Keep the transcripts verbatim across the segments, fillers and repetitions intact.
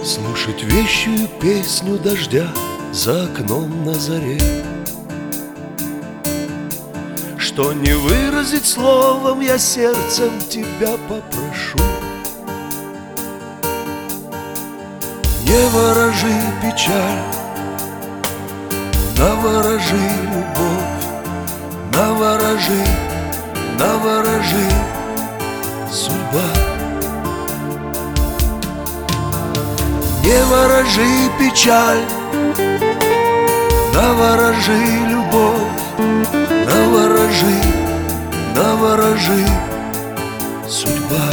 Слушать вещую песню дождя за окном на заре, что не выразить словом я сердцем тебя попрошу. Не ворожи печаль, наворожи любовь, наворожи, наворожи судьба. Не ворожи печаль, наворожи любовь, наворожи, наворожи судьба.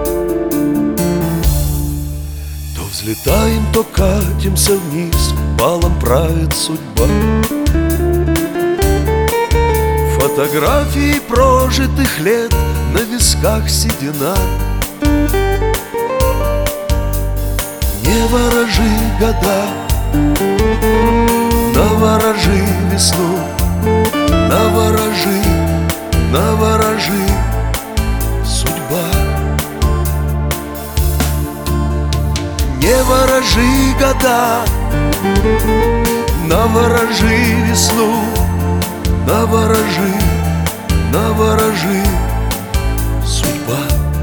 То взлетаем, то катимся вниз, балом правит судьба. Фотографии прожитых лет, на висках седина. Не ворожи года, наворожи весну, наворожи, наворожи судьба. Не ворожи года, наворожи весну, наворожи, наворожи судьба.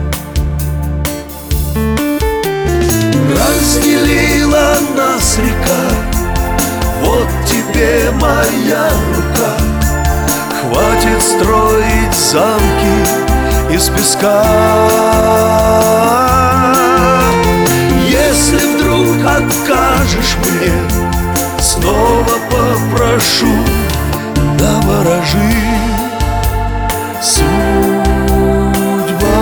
Разделила нас река, вот тебе моя рука. Хватит строить замки из песка. Если вдруг откажешь мне, снова попрошу, наворожи судьба.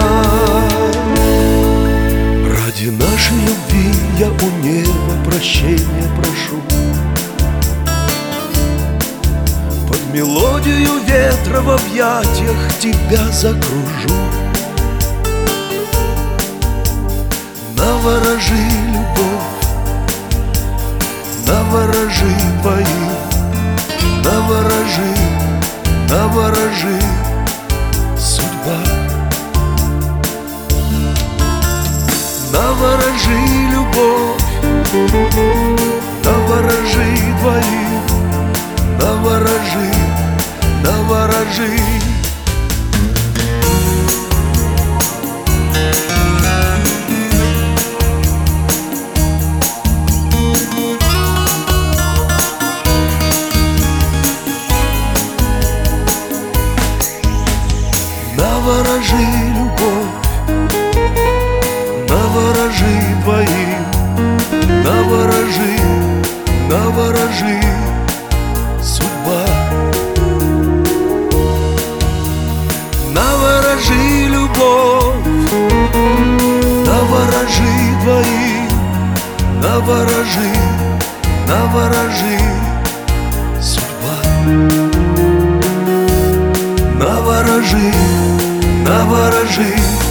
Ради нашей любви я у неба прощения прошу. Под мелодию ветра в объятиях тебя закружу. Наворожи любовь, наворожи двоих, наворожи, наворожи судьба. Наворожи любовь, наворожи двоих, наворожи, наворожи. Наворожи любовь, наворожи двоим, наворожи, наворожи судьба. Наворожи любовь, наворожи двоим, наворожи, наворожи судьба. Наворожи, наворожи